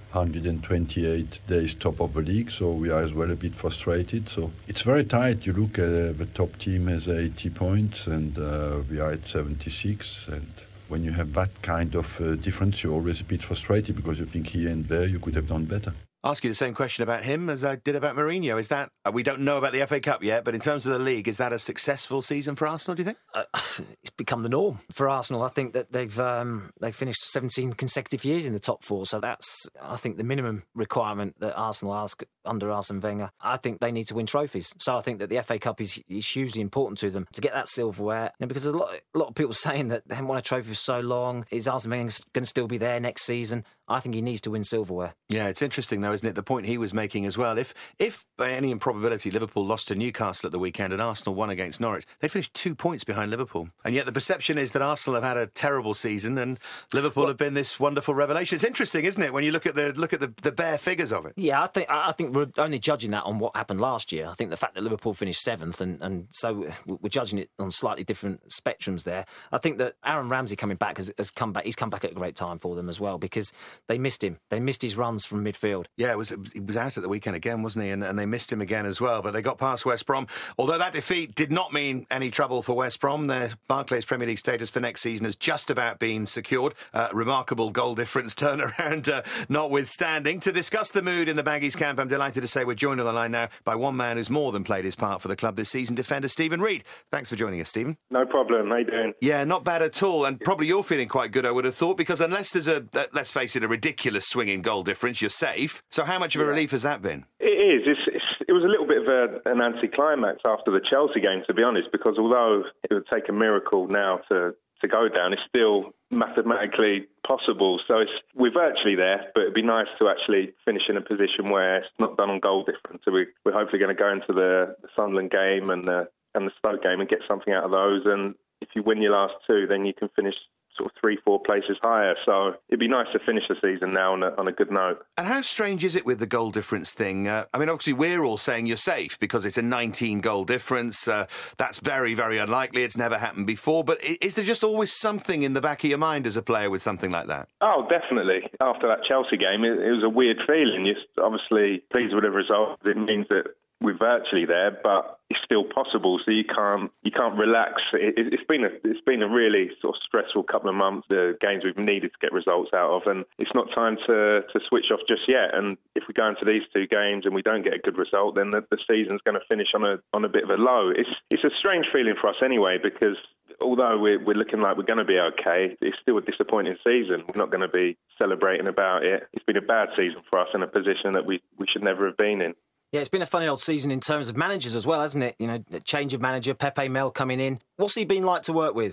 128 days top of the league, so we are as well a bit frustrated. So it's very tight. You look at the top team has 80 points and we are at 76, and when you have that kind of difference you're always a bit frustrated because you think here and there you could have done better. Ask you the same question about him as I did about Mourinho. Is that, we don't know about the FA Cup yet, but in terms of the league, is that a successful season for Arsenal, do you think? It's become the norm for Arsenal. I think that they've finished 17 consecutive years in the top 4, so that's, I think, the minimum requirement that Arsenal ask under Arsene Wenger. I think they need to win trophies, so I think that the FA Cup is hugely important to them to get that silverware. Because there's a lot of people saying that they haven't won a trophy for so long. Is Arsene Wenger going to still be there next season? I think he needs to win silverware. Yeah, it's interesting though, isn't it? The point he was making as well. If by any improbability Liverpool lost to Newcastle at the weekend and Arsenal won against Norwich, they finished 2 points behind Liverpool. And yet the perception is that Arsenal have had a terrible season and Liverpool have been this wonderful revelation. It's interesting, isn't it, when you look at the bare figures of it? Yeah, I think we're only judging that on what happened last year. I think the fact that Liverpool finished 7th and so we're judging it on slightly different spectrums there. I think that Aaron Ramsey coming back has come back. He's come back at a great time for them as well, because they missed him. They missed his runs from midfield. Yeah, he was out at the weekend again, wasn't he? And they missed him again as well. But they got past West Brom. Although that defeat did not mean any trouble for West Brom. Their Barclays Premier League status for next season has just about been secured. Remarkable goal difference turnaround notwithstanding. To discuss the mood in the Baggies camp, I'm delighted to say we're joined on the line now by one man who's more than played his part for the club this season, defender Stephen Reid. Thanks for joining us, Stephen. No problem. How you doing? Yeah, not bad at all. And probably you're feeling quite good, I would have thought, because unless there's let's face it, a ridiculous swing in goal difference, you're safe. So how much of a relief has that been? It is. It was a little bit of an anticlimax after the Chelsea game, to be honest, because although it would take a miracle now to go down, it's still mathematically possible. So we're virtually there, but it'd be nice to actually finish in a position where it's not done on goal difference. So we're hopefully going to go into the Sunderland game and the Stoke game and get something out of those. And if you win your last 2, then you can finish sort of 3-4 places higher. So it'd be nice to finish the season now on a good note. And how strange is it with the goal difference thing? I mean, obviously we're all saying you're safe because it's a 19 goal difference. That's very, very unlikely. It's never happened before. But is there just always something in the back of your mind as a player with something like that? Oh, definitely. After that Chelsea game, it was a weird feeling. You're obviously pleased with the result. It means that we're virtually there, but it's still possible. So you can't relax. It's been a really sort of stressful couple of months. The games we've needed to get results out of, and it's not time to switch off just yet. And if we go into these 2 games and we don't get a good result, then the season's going to finish on a bit of a low. It's a strange feeling for us anyway, because although we're looking like we're going to be okay, it's still a disappointing season. We're not going to be celebrating about it. It's been a bad season for us in a position that we should never have been in. Yeah, it's been a funny old season in terms of managers as well, hasn't it? The change of manager, Pepe Mel coming in. What's he been like to work with? It's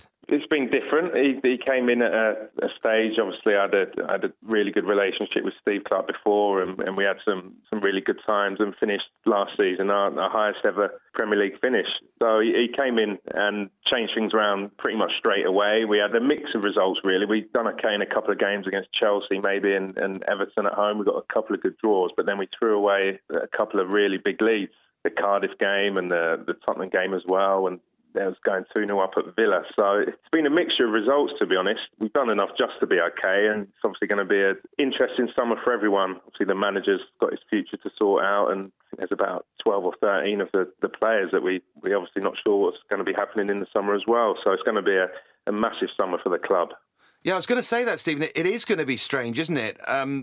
been different. He came in at a stage. Obviously, I had a really good relationship with Steve Clarke before, and we had some really good times, and finished last season our highest ever Premier League finish. So he came in and changed things around pretty much straight away. We had a mix of results, really. We'd done okay in a couple of games against Chelsea, maybe, and Everton at home. We got a couple of good draws, but then we threw away a couple of really big leads. The Cardiff game and the Tottenham game as well, and there was going 2-0 up at Villa. So it's been a mixture of results, to be honest. We've done enough just to be okay, and it's obviously going to be an interesting summer for everyone. Obviously, the manager's got his future to sort out, and I think there's about 12 or 13 of the players that we obviously not sure what's going to be happening in the summer as well. So it's going to be a massive summer for the club. Yeah, I was going to say that, Stephen. It is going to be strange, isn't it?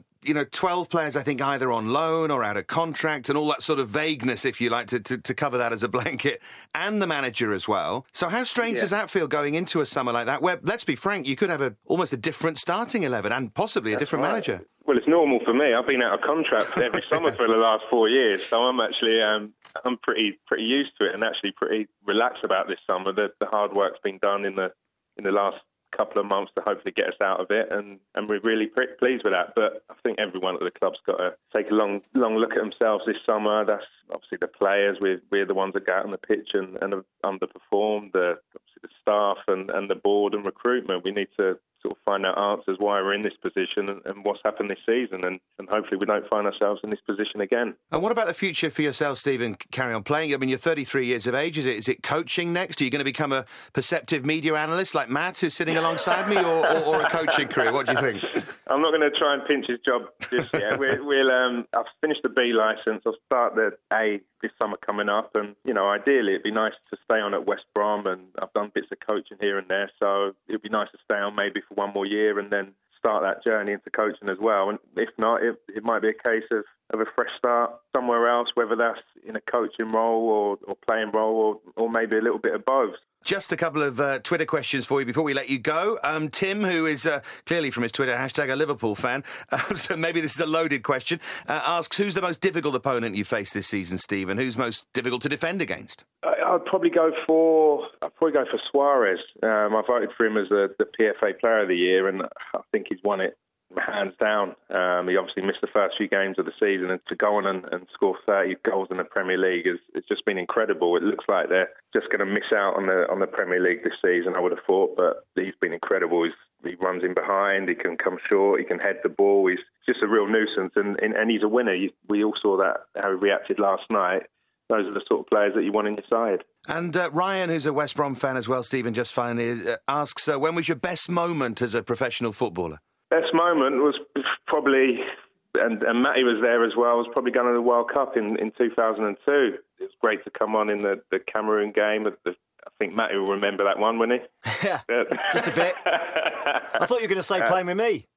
12 players, I think, either on loan or out of contract, and all that sort of vagueness, if you like, to cover that as a blanket, and the manager as well. So how strange does that feel going into a summer like that, where, let's be frank, you could have almost a different starting 11 and possibly a different manager? Well, it's normal for me. I've been out of contract every summer for the last 4 years, so I'm actually I'm pretty used to it, and actually pretty relaxed about this summer. The hard work's been done in the last couple of months to hopefully get us out of it, and we're really pleased with that. But I think everyone at the club's got to take a long look at themselves this summer. That's obviously the players. We're the ones that go out on the pitch and have underperformed. Obviously the staff and the board and recruitment. We need to sort of find out answers why we're in this position and what's happened this season, and hopefully we don't find ourselves in this position again. And what about the future for yourself, Stephen? Carry on playing. I mean, you're 33 years of age. Is it coaching next? Are you going to become a perceptive media analyst like Matt, who's sitting alongside me, or a coaching career? What do you think? I'm not going to try and pinch his job just yet. I've finished the B licence. I'll start the A this summer coming up, and ideally it'd be nice to stay on at West Brom, and I've done bits of coaching here and there, so it'd be nice to stay on maybe for one more year and then start that journey into coaching as well. And if not, it might be a case of a fresh start somewhere else, whether that's in a coaching role or playing role or maybe a little bit of both. Just a couple of Twitter questions for you before we let you go. Tim, who is clearly from his Twitter hashtag a Liverpool fan, so maybe this is a loaded question, asks, who's the most difficult opponent you faced this season, Stephen? Who's most difficult to defend against? I'd probably go for Suarez. I voted for him as the PFA Player of the Year, and I think he's won it hands down. He obviously missed the first few games of the season, and to go on and score 30 goals in the Premier League it's just been incredible. It looks like they're just going to miss out on the Premier League this season, I would have thought, but he's been incredible. He runs in behind, he can come short, he can head the ball. He's just a real nuisance, and he's a winner. We all saw that, how he reacted last night. Those are the sort of players that you want in your side. And Ryan, who's a West Brom fan as well, Stephen, just finally asks, when was your best moment as a professional footballer? Best moment was probably, and Matty was there as well, was probably going to the World Cup in 2002. It was great to come on in the Cameroon game. I think Matty will remember that one, won't he? Yeah, just a bit. I thought you were going to say playing with me.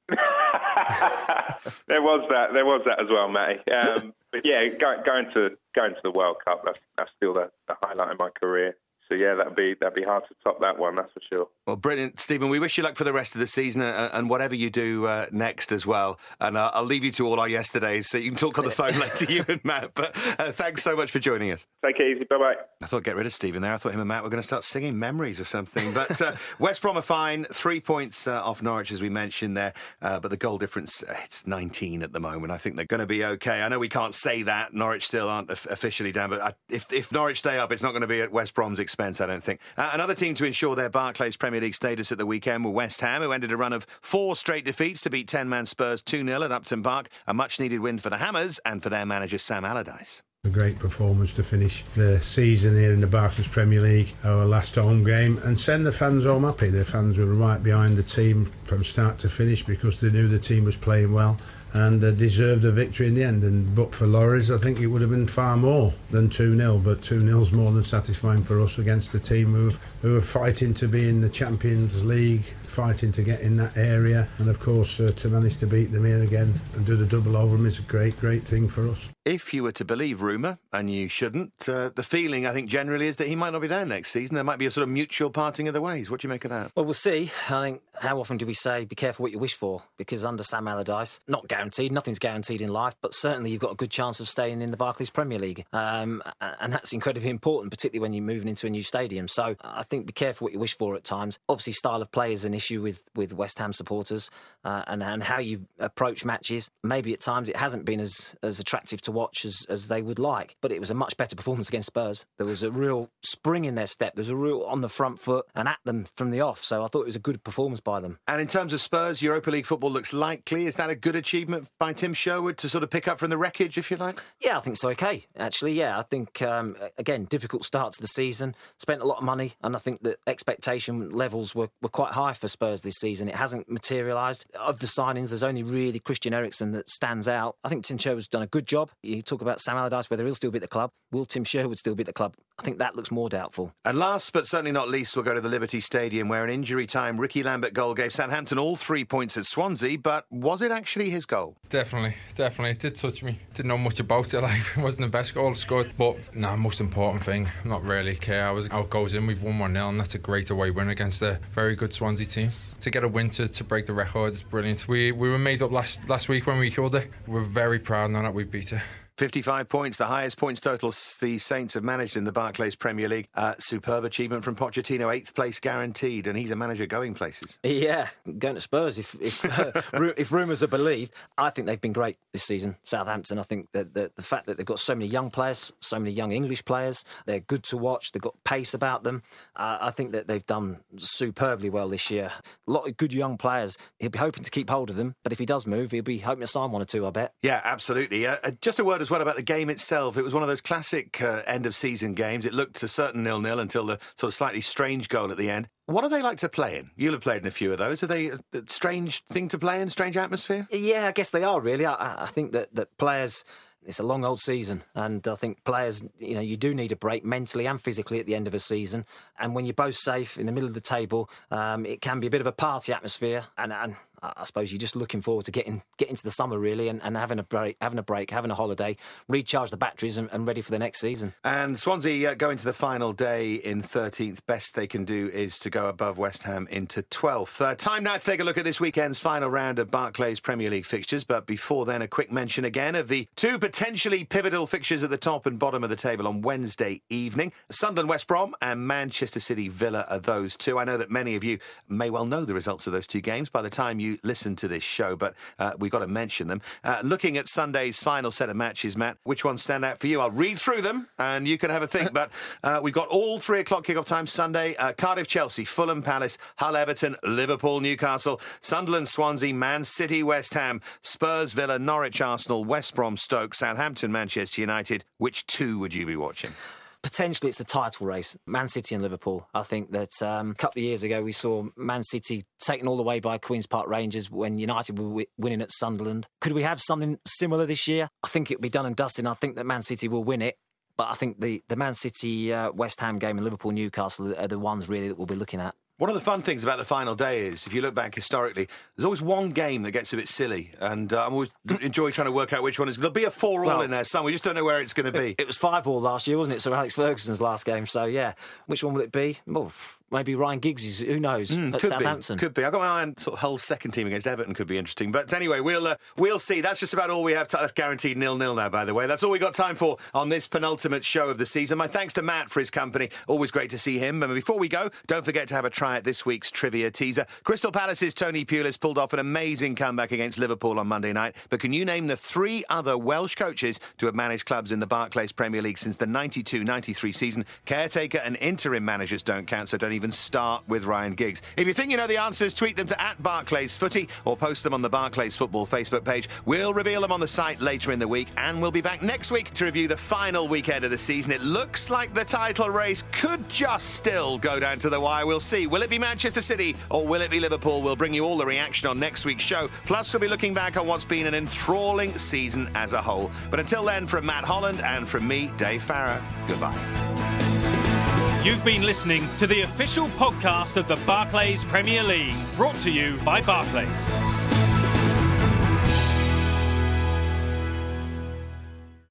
There was that as well, Matty. But yeah, going to the World Cup, that's still the highlight of my career. So yeah, that'd be hard to top that one, that's for sure. Well, brilliant, Stephen. We wish you luck for the rest of the season and whatever you do next as well. And I'll leave you to all our yesterdays, so you can talk on the phone later, you and Matt. But thanks so much for joining us. Take it easy. Bye-bye. I thought get rid of Stephen there. I thought him and Matt were going to start singing memories or something. But West Brom are fine. 3 points off Norwich, as we mentioned there. But the goal difference, it's 19 at the moment. I think they're going to be okay. I know we can't say that. Norwich still aren't officially down. But if Norwich stay up, it's not going to be at West Brom's expense, I don't think. Another team to ensure their Barclays Premier League status at the weekend were West Ham, who ended a run of 4 straight defeats to beat 10-man Spurs 2-0 at Upton Park. A much-needed win for the Hammers and for their manager Sam Allardyce. A great performance to finish the season here in the Barclays Premier League, our last home game, and send the fans home happy. The fans were right behind the team from start to finish because they knew the team was playing well and deserved a victory in the end. And but for Lorries, I think it would have been far more than 2-0, but 2-0's more than satisfying for us against a team who are fighting to be in the Champions League, fighting to get in that area, and of course to manage to beat them here again and do the double over them is a great thing for us. if you were to believe rumour, and you shouldn't, the feeling, I think, generally is that he might not be there next season. There might be a sort of mutual parting of the ways. What do you make of that? Well, we'll see. I think, how often do we say, be careful what you wish for? Because under Sam Allardyce, not guaranteed, nothing's guaranteed in life, but certainly you've got a good chance of staying in the Barclays Premier League. And that's incredibly important, particularly when you're moving into a new stadium. So I think be careful what you wish for at times. Obviously, style of play is an issue with West Ham supporters and how you approach matches. Maybe at times it hasn't been as attractive to watch as they would like, but it was a much better performance against Spurs. There was a real spring in their step. There was a real on the front foot and at them from the off. So I thought it was a good performance by them. And in terms of Spurs, Europa League football looks likely. Is that a good achievement by Tim Sherwood to sort of pick up from the wreckage, if you like? Yeah, I think so. Okay, actually, yeah. I think, again, difficult start to the season. Spent a lot of money, and I think that expectation levels were quite high for Spurs this season. It hasn't materialised. Of the signings, there's only really Christian Eriksen that stands out. I think Tim Sherwood's done a good job. You talk about Sam Allardyce, whether he'll still be at the club. Will Tim Sherwood still be at the club? I think that looks more doubtful. And last but certainly not least, we'll go to the Liberty Stadium, where an injury-time Ricky Lambert goal gave Southampton all 3 points at Swansea, but was it actually his goal? Definitely. It did touch me. Didn't know much about it, like, it wasn't the best goal scored, but no, most important thing, not really care how it goes in. We've won 1-0, and that's a great away win against a very good Swansea team. To get a win to break the record is brilliant. We were made up last week when we killed it. We're very proud now that we beat it. 55 points, the highest points total the Saints have managed in the Barclays Premier League. Superb achievement from Pochettino, 8th place guaranteed, and he's a manager going places. Yeah, going to Spurs, if rumours are believed. I think they've been great this season, Southampton. I think that the fact that they've got so many young players, so many young English players, they're good to watch, they've got pace about them. I think that they've done superbly well this year. A lot of good young players. He'll be hoping to keep hold of them, but if he does move, he'll be hoping to sign one or two, I bet. Yeah, absolutely. Just a word as well about the game itself. It was one of those classic end-of-season games. It looked a certain 0-0 until the sort of slightly strange goal at the end. What do they like to play in? You'll have played in a few of those. Are they a strange thing to play in, strange atmosphere? Yeah, I guess they are, really. I think that players... It's a long old season, and I think players, you do need a break mentally and physically at the end of a season. And when you're both safe in the middle of the table, it can be a bit of a party atmosphere. And I suppose you're just looking forward to getting into the summer, really, and having a break, having a holiday, recharge the batteries and ready for the next season. And Swansea go into the final day in 13th. Best they can do is to go above West Ham into 12th. Time now to take a look at this weekend's final round of Barclays Premier League fixtures. But before then, a quick mention again of the two potentially pivotal fixtures at the top and bottom of the table on Wednesday evening. Sunderland West Brom and Manchester City Villa are those two. I know that many of you may well know the results of those two games by the time you listen to this show, but we've got to mention them. Looking at Sunday's final set of matches, Matt, which ones stand out for you? I'll read through them and you can have a think, but we've got all 3 o'clock kickoff time Sunday. Cardiff Chelsea, Fulham Palace, Hull Everton, Liverpool Newcastle, Sunderland Swansea, Man City West Ham, Spurs Villa, Norwich Arsenal, West Brom Stoke, Southampton Manchester United. Which two would you be watching? Potentially it's the title race, Man City and Liverpool. I think that a couple of years ago we saw Man City taken all the way by Queen's Park Rangers when United were winning at Sunderland. Could we have something similar this year? I think it'll be done and dusted. I think that Man City will win it. But I think the Man City West Ham game and Liverpool Newcastle are the ones really that we'll be looking at. One of the fun things about the final day is, if you look back historically, there's always one game that gets a bit silly, and I'm always enjoy trying to work out which one is. There'll be a 4-4 in there somewhere. We just don't know where it's going to be. It was 5-4 last year, wasn't it? So Alex Ferguson's last game. So yeah, which one will it be? Well, maybe Ryan Giggs' who knows, at Southampton. Could be. I've got my eye on sort of Hull's second team against Everton. Could be interesting. But anyway, we'll see. That's just about all we have. That's guaranteed 0-0 now, by the way. That's all we got time for on this penultimate show of the season. My thanks to Matt for his company. Always great to see him. And before we go, don't forget to have a try at this week's trivia teaser. Crystal Palace's Tony Pulis pulled off an amazing comeback against Liverpool on Monday night. But can you name the 3 other Welsh coaches to have managed clubs in the Barclays Premier League since the 92-93 season? Caretaker and interim managers don't count, so don't even start with Ryan Giggs. If you think you know the answers, tweet them to @BarclaysFooty or post them on the Barclays Football Facebook page. We'll reveal them on the site later in the week, and we'll be back next week to review the final weekend of the season. It looks like the title race could just still go down to the wire. We'll see. Will it be Manchester City or will it be Liverpool? We'll bring you all the reaction on next week's show. Plus, we'll be looking back on what's been an enthralling season as a whole. But until then, from Matt Holland and from me, Dave Farrar, goodbye. You've been listening to the official podcast of the Barclays Premier League, brought to you by Barclays.